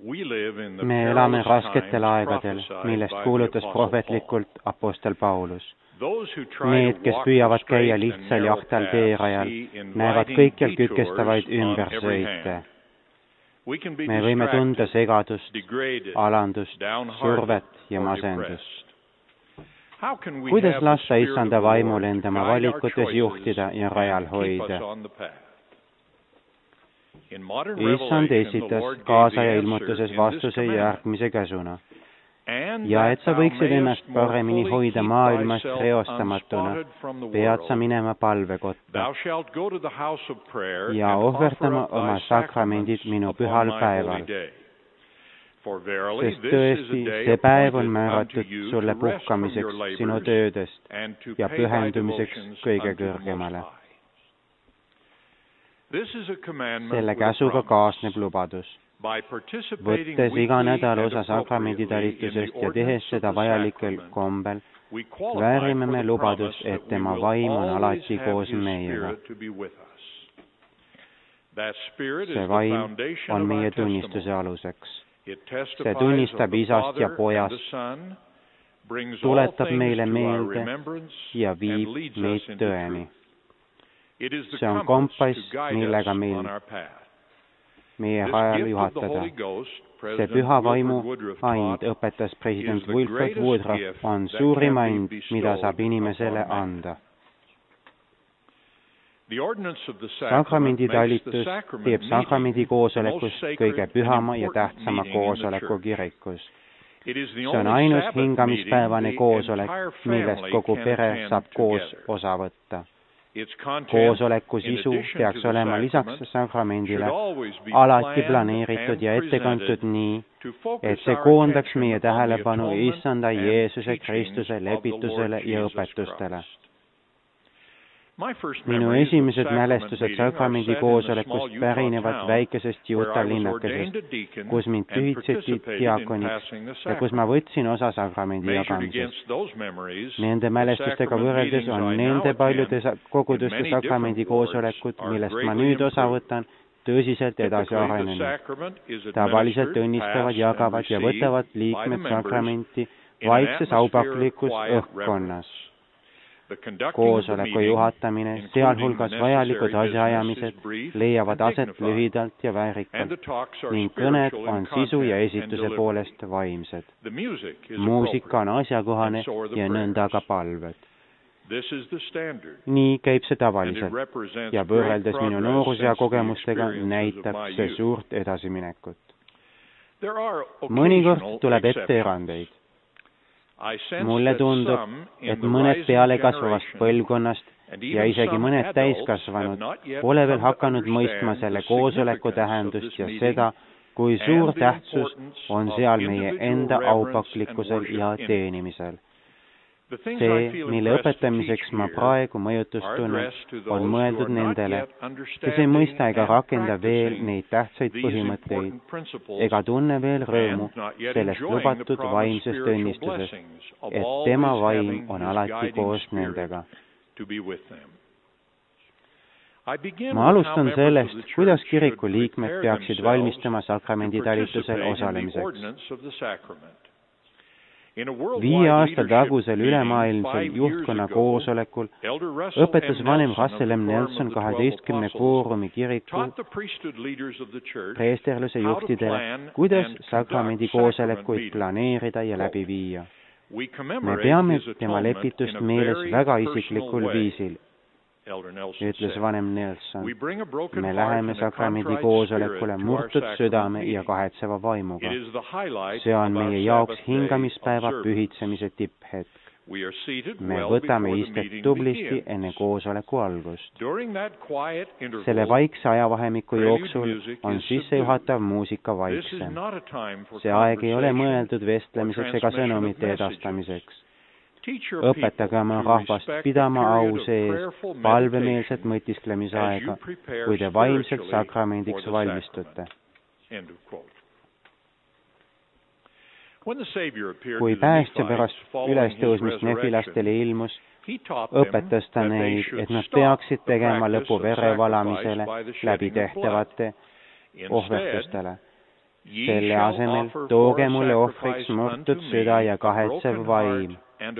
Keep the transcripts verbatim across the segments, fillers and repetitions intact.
Me elame rasketel aegadel, millest kuulutas prohvetlikult apostel Paulus. Need, kes püüavad käia lihtsal jahtal teerajal, näevad kõikjal kütkestavaid ümbersõite. Me võime tunda segadust, alandust, survet ja masendust. Kuidas lasta issanda vaimul endama valikutes juhtida ja rajal hoida? Issand esitas kaasaja ilmutuses vastuse järgmise käsuna. Ja et sa võiksid ennast paremini hoida maailmast reostamatuna, pead sa minema palvekotta ja ohverdama oma sakramendid minu pühal päeval. Sest tõesti, see päev on määratud sulle puhkamiseks sinu töödest ja pühendumiseks kõige kõrgemale. Selle käsuga kaasneb lubadus. Võttes iga nädal osa sakramenditalitusest ja tehes seda vajalikul kombel, väärime me lubadust, et tema vaim on alati koos meiega. See vaim on meie tunnistuse aluseks. See tunnistab isast ja pojast, tuletab meile meelde ja viib meid tõeni. See on kompass, millega meil meie rajal juhatada. See püha vaimu and, õpetas president Wilford Woodruff, on suurim and, mida saab inimesele anda. Sakramenditalitus teeb sakramendi koosolekust kõige pühama ja tähtsama koosoleku kirikus. See on ainus hingamispäevane koosolek, millest kogu pere saab koos osa võtta. Koosoleku sisu peaks olema lisaks sakramendile alati planeeritud ja ette kantud nii, et see koondaks meie tähelepanu issanda Jeesuse Kristuse lepitusele ja õpetustele. Minu esimesed mälestused sakramendi koosolekust pärinevad väikesest Utah linnakesest, kus mind pühitseti diakoniks ja kus ma võtsin osa sakramendi jagamisest. Nende mälestustega võrreldes on nende paljude koguduste sakramendi koosolekud, millest ma nüüd osa võtan, tõsiselt edasi arenenud. Tavaliselt õnnistavad, jagavad ja võtavad liikmed sakramenti vaikses aupaklikus õhkkonnas. Koosoleku juhatamine, sealhulgas vajalikud asjaajamised, leiavad aset lühidalt ja väärikalt ning kõned on sisu ja esituse poolest vaimsed. Muusika on asjakohane ja nõnda ka palved. Nii käib see tavaliselt ja võrreldes minu noorusea kogemustega näitab see suurt edasiminekut. Mõnikord tuleb ette erandeid. Mulle tundub, et mõned pealekasvavast põlvkonnast ja isegi mõned täiskasvanud pole veel hakanud mõistma selle koosoleku tähendust ja seda, kui suur tähtsus on seal meie enda aupaklikkusel ja teenimisel. See, mille õpetamiseks ma praegu mõjutust tunnen, on mõeldud nendele, kes ei mõista ega rakenda veel neid tähtsaid põhimõtteid ega tunne veel rõõmu sellest lubatud vaimsest õnnistusest, et tema vaim on alati koos nendega. Ma alustan sellest, kuidas kiriku liikmed peaksid valmistama sakramenditalitusel osalemiseks. Viie aasta tagusel ülemaailmsel juhtkonna koosolekul õpetas vanem Russell M. Nelson kaheteistkümne koorumi kiriku preesterluse juhtidele, kuidas sakramendi koosolekuid planeerida ja läbi viia. Me peame tema lepitust meeles väga isiklikul viisil, ütles vanem Nelson. Me läheme sakramendi koosolekule murtud südame ja kahetseva vaimuga. See on meie jaoks hingamispäeva pühitsemise tipphetk. Me võtame istet tublisti enne koosoleku algust. Selle vaikse ajavahemiku jooksul on sissejuhatav muusika vaiksem. See aeg ei ole mõeldud vestlemiseks ega sõnumite edastamiseks. Õpetage oma rahvast pidama au sees palvemeelset mõtisklemise aega, kui te vaimselt sakramendiks valmistute. Kui päästja pärast ülestõusmist nefilastele ilmus, õpetas ta neid, et nad peaksid tegema lõpu verevalamisele läbi tehtavate ohverdustele. selle asemel tooge mulle ohvriks murtud süda ja kahetsev vaim.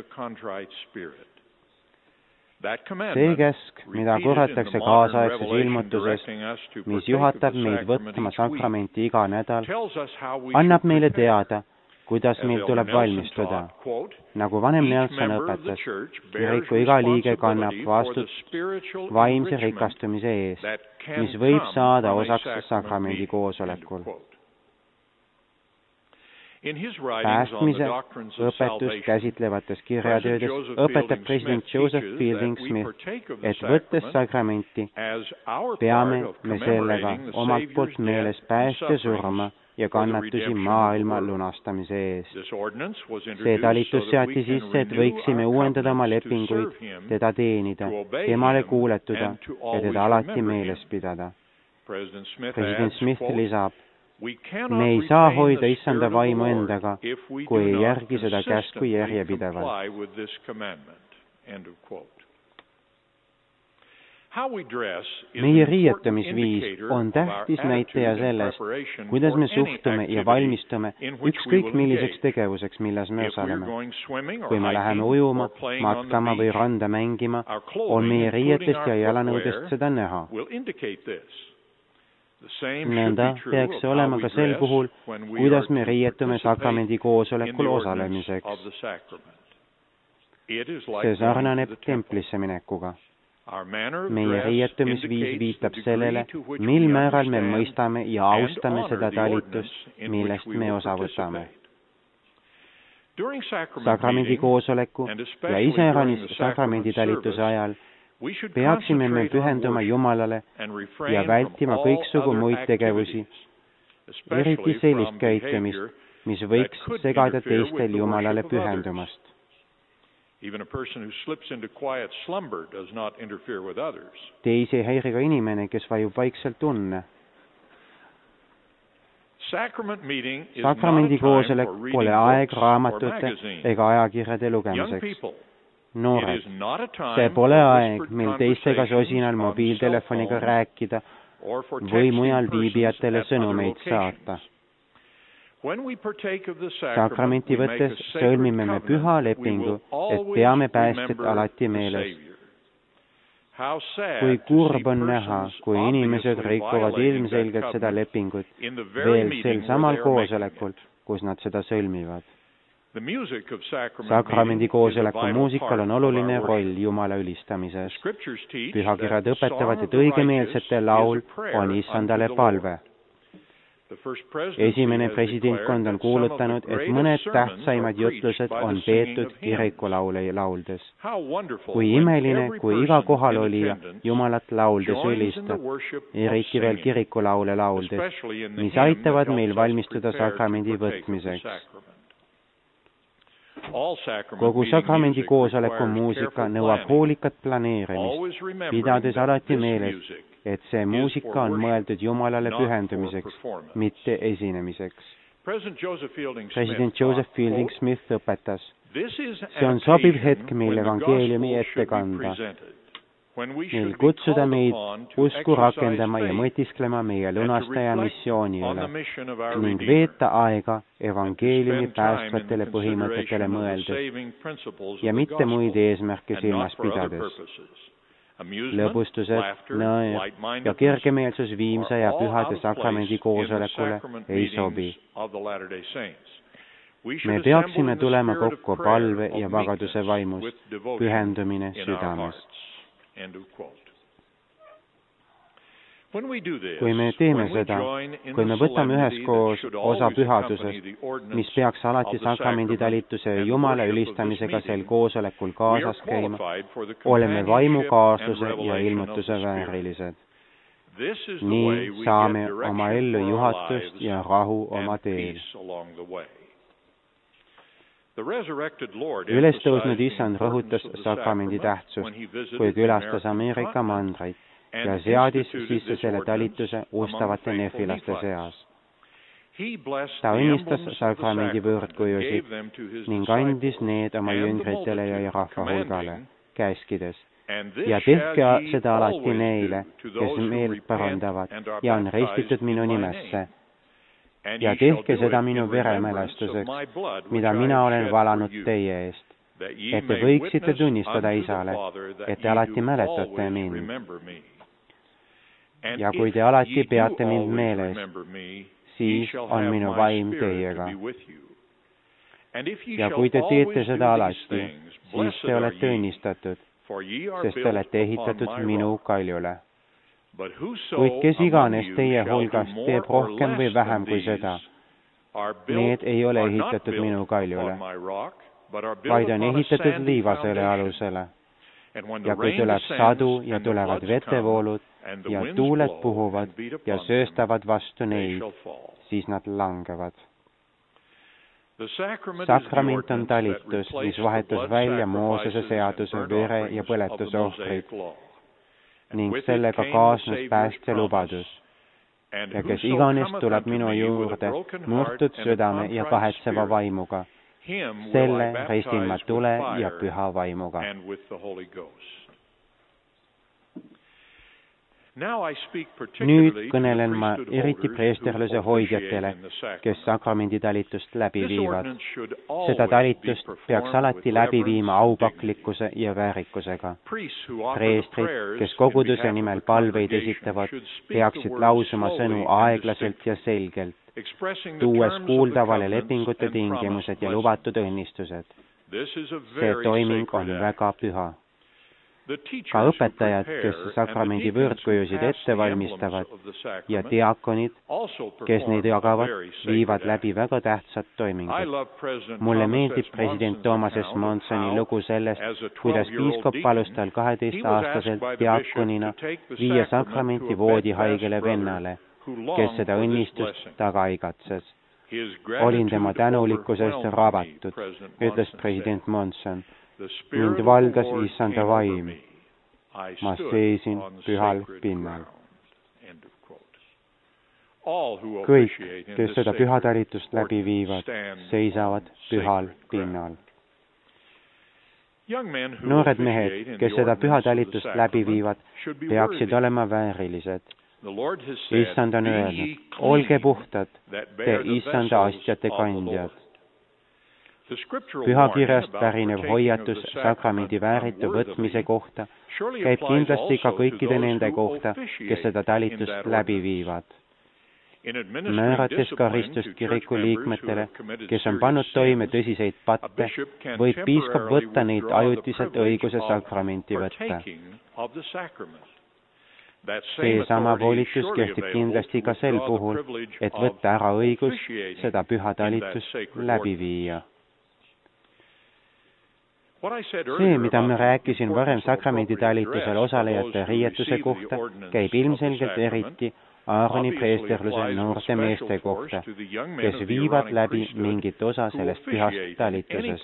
See käsk, mida korratakse kaasaegses ilmutuses, mis juhatab meid võtma sakramenti iga nädal, annab meile teada, kuidas meil tuleb valmistuda. Nagu vanem Nelson õpetas, kiriku iga liige kannab vastut vaimse rikastumise eest, mis võib saada osaks sakramendi koosolekul. Päästmise õpetust käsitlevates kirjatöödes õpetab president Joseph Fielding Smith, et võttes sakramenti, peame me sellega omalt poolt meeles päästja surma ja kannatusi maailma lunastamise eest. See talitus seati sisse, et võiksime uuendada oma lepinguid, teda teenida, temale kuuletuda ja teda alati meeles pidada. President Smith lisab, me ei saa hoida issanda vaimu endaga, kui ei järgi seda käsku järjepidevalt. Meie riietamisviis on tähtis näitaja sellest, kuidas me suhtume ja valmistume ükskõik milliseks tegevuseks, milles me osaleme. Kui me läheme ujuma, matkama või randa mängima, on meie riietest ja jalanõudest seda näha. Nõnda peaks olema ka sel puhul, kuidas me riietume sakramendi koosolekul osalemiseks. See sarnaneb templisse minekuga. Meie riietumisviis viitab sellele, mil määral me mõistame ja austame seda talitust, millest me osa võtame. Sakramendi koosoleku ja iseäranis sakramendi talituse ajal peaksime me pühenduma Jumalale ja vältima kõiksugu muid tegevusi, eriti sellist käitumist, mis võiks segada teistel Jumalale pühendumast. Teisi ei häiri ka inimene, kes vajub vaikselt unne. Sakramendi koosolek pole aeg raamatute ega ajakirjade lugemiseks. Noored, see pole aeg, mil teistega sosinal mobiiltelefoniga rääkida või mujal viibijatele sõnumeid saata. Sakramenti võttes sõlmime me püha lepingu, et peame päästjat alati meeles. Kui kurb on näha, kui inimesed rikuvad ilmselgelt seda lepingut veel sel samal koosolekul, kus nad seda sõlmivad. Sakramendi koosoleku muusikal on oluline roll Jumala ülistamises. Pühakirjad õpetavad, et õigemeelsete laul on issandale palve. Esimene presidentkond on kuulutanud, et mõned tähtsaimad jutlused on peetud kirikulaule lauldes. Kui imeline, kui iga kohalolija Jumalat lauldes ülistab, eriti veel kirikulaule lauldes, mis aitavad meil valmistuda sakramendi võtmiseks. Kogu sakramendi koosoleku muusika nõuab hoolikat planeerimist, pidades alati meeles, et see muusika on mõeldud Jumalale pühendumiseks, mitte esinemiseks. President Joseph Fielding Smith õpetas, see on sobiv hetk meil evangeeliumi ette kanda, meil kutsuda meid usku rakendama ja mõtisklema meie lunastaja missiooni üle ning veeta aega evangeeliumi päästvatele põhimõtetele mõeldes ja mitte muid eesmärke silmas pidades. Lõbustused, nõel ja kergemeelsus viimsa ja pühade sakramendi koosolekule ei sobi. Me peaksime tulema kokku palve ja vagaduse vaimus, pühendumine südames. Kui me teeme seda, kui me võtame üheskoos osa pühadusest, mis peaks alati sakramendi talituse Jumala ülistamisega sel koosolekul kaasas käima, oleme vaimukaasluse ja ilmutuse väärilised. Nii saame oma ellu juhatust ja rahu oma teel. Ülestõusnud issand rõhutas sakramendi tähtsust, kui külastas Ameerika mandreid ja seadis sisse selle talituse ustavate nefilaste seas. Ta õnnistas sakramendi võõrdkujusid ning andis need oma jüngritele ja rahva hulgale, käskides, ja tehke seda alati neile, kes meelt parandavad ja on ristitud minu nimesse, ja tehke seda minu veremälestuseks, mida mina olen valanud teie eest, et te võiksite tunnistada Isale, et te alati mäletate mind. Ja kui te alati peate mind meeles, siis on minu vaim teiega. Ja kui te teete seda alati, siis te olete õnnistatud, sest te olete ehitatud minu kaljule. Kuid kes iganes teie hulgast teeb rohkem või vähem kui seda, need ei ole ehitatud minu kaljule, vaid on ehitatud liivasele alusele. Ja kui tuleb sadu ja tulevad vetevoolud ja tuuled puhuvad ja sööstavad vastu neid, siis nad langevad. Sakrament on talitus, mis vahetas välja Moosese seaduse vere ja põletuse ohvrid, ning sellega kaasnes päästja lubadus. Ja kes iganes tuleb minu juurde murtud südame ja kahetseva vaimuga, selle restin ma tule ja püha vaimuga. Nüüd kõnelen ma eriti preesterluse hoidjatele, kes sakramendi talitust läbi viivad. Seda talitust peaks alati läbi viima aupaklikkuse ja väärikusega. Preestrid, kes koguduse nimel palveid esitavad, peaksid lausuma sõnu aeglaselt ja selgelt, tuues kuuldavale lepingute tingimused ja lubatud õnnistused. See toiming on väga püha. Ka õpetajad, kes sakramendi võõrdkujusid ette valmistavad, ja diakonid, kes neid jagavad, viivad läbi väga tähtsad toimingud. Mulle meeldib president Thomas S. Monsoni lugu sellest, kuidas piiskop palus tal kaheteistaastaselt diakonina viia sakramenti voodihaigele vennale, kes seda õnnistust taga igatses. Olin tema tänulikkusest rabatud, ütles president Monson. Mind valdas issanda vaim. Ma seisin pühal pinnal. Kõik, kes seda pühatalitust läbi viivad, seisavad pühal pinnal. Noored mehed, kes seda pühatalitust läbi viivad, peaksid olema väärilised. Issand on öelnud, olge puhtad, te issanda astjate kandjad. Pühakirjast pärinev hoiatus sakramendi vääritu võtmise kohta käib kindlasti ka kõikide nende kohta, kes seda talitust läbi viivad. Määrates karistust kiriku liikmetele, kes on pannud toime tõsiseid patte, võib piiskop võtta neid ajutiselt õiguse sakramenti võtta. Seesama volitus kehtib kindlasti ka sel puhul, et võtta ära õigus seda püha talitust läbi viia. See, mida ma rääkisin varem sakramendi talitusel osalejate riietuse kohta, käib ilmselgelt eriti Aaroni preesterluse noorte meeste kohta, kes viivad läbi mingit osa sellest pühast talitusest.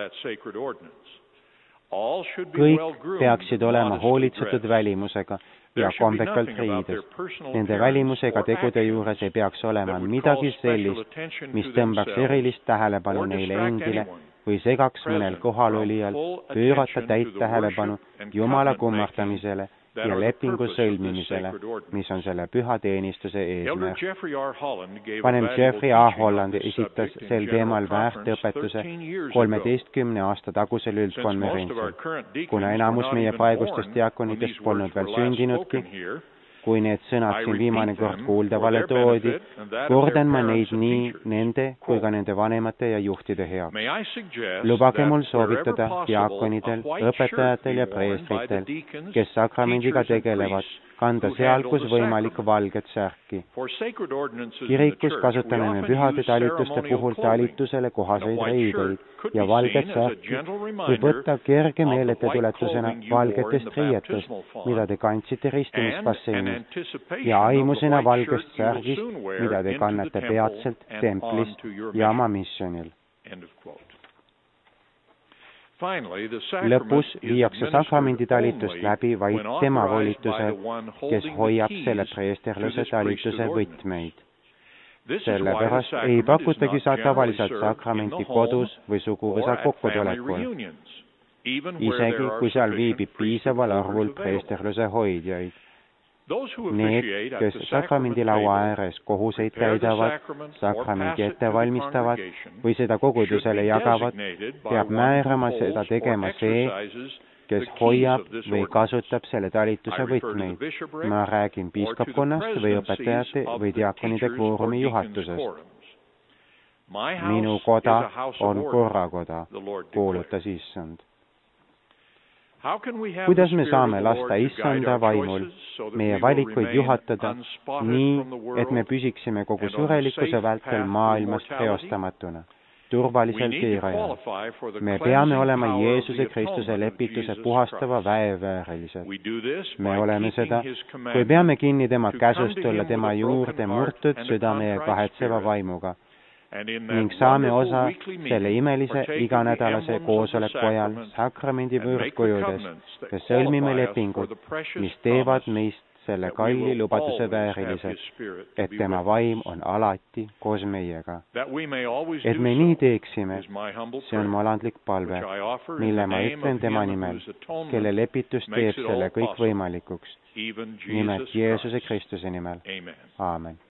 Kõik peaksid olema hoolitsetud välimusega ja kombekalt riides. Nende välimusega tegude juures ei peaks olema midagi sellist, mis tõmbaks erilist tähelepanu neile endile või segaks mõnel kohalolijal pöörata täit tähelepanu Jumala kummardamisele ja lepingu sõlmimisele, mis on selle püha teenistuse eesmärk. Vanem Jeffrey A. Holland esitas sel teemal väärt õpetuse kolmeteistkümne aasta tagusel üldkonverentsil. Kuna enamus meie praegustest diakonidest polnud veel sündinudki, kui need sõnad siin viimane kord kuuldavale toodi, kordan ma neid nii nende kui ka nende vanemate ja juhtide heaks. Lubage mul soovitada diakonidel, õpetajatel ja preestritel, kes sakramendiga tegelevad, kanda seal, kus võimalik valget särki. Kirikus kasutame me pühade talituste puhul talitusele kohaseid riideid ja valget särki, kui võtta kerge meeldetuletusena valgetest riietest, mida te kandsite ristimisbasseinis, ja aimusena valgest särgist, mida te kannate peatselt templist ja oma missionil. Lõpus viiakse sakramendi talitust läbi vaid tema volitusel, kes hoiab selle preesterluse talituse võtmeid. Sellepärast ei pakutagi sa tavaliselt sakramenti kodus või suguvõsa kokkutulekul, isegi kui seal viibib piisaval arvul preesterluse hoidjaid. Need, kes sakramendilaua ääres kohuseid täidavad, sakramendi ette valmistavad või seda kogudusele jagavad, peab määrama seda tegema see, kes hoiab või kasutab selle talituse võtmeid. Ma räägin piiskopkonnast või õpetajate või diakonide kvoorumi juhatusest. Minu koda on korrakoda, kuulutas issand. Kuidas me saame lasta issanda vaimul meie valikuid juhatada nii, et me püsiksime kogu surelikkuse vältel maailmas reostamatuna, turvalisel teerajal? Me peame olema Jeesuse Kristuse lepituse puhastava väe väärilised. Me oleme seda, kui peame kinni tema käsust tulla tema juurde murtud südame ja kahetseva vaimuga ning saame osa selle imelise iganädalase koosoleku ajal sakramendi võõrkujudes ja sõlmime lepingud, mis teevad meist selle kalli lubaduse väärilised, et tema vaim on alati koos meiega. Et me nii teeksime, see on mu alandlik palve, mille ma ütlen tema nimel, kelle lepitus teeb selle kõik võimalikuks, nimelt Jeesuse Kristuse nimel. Aamen.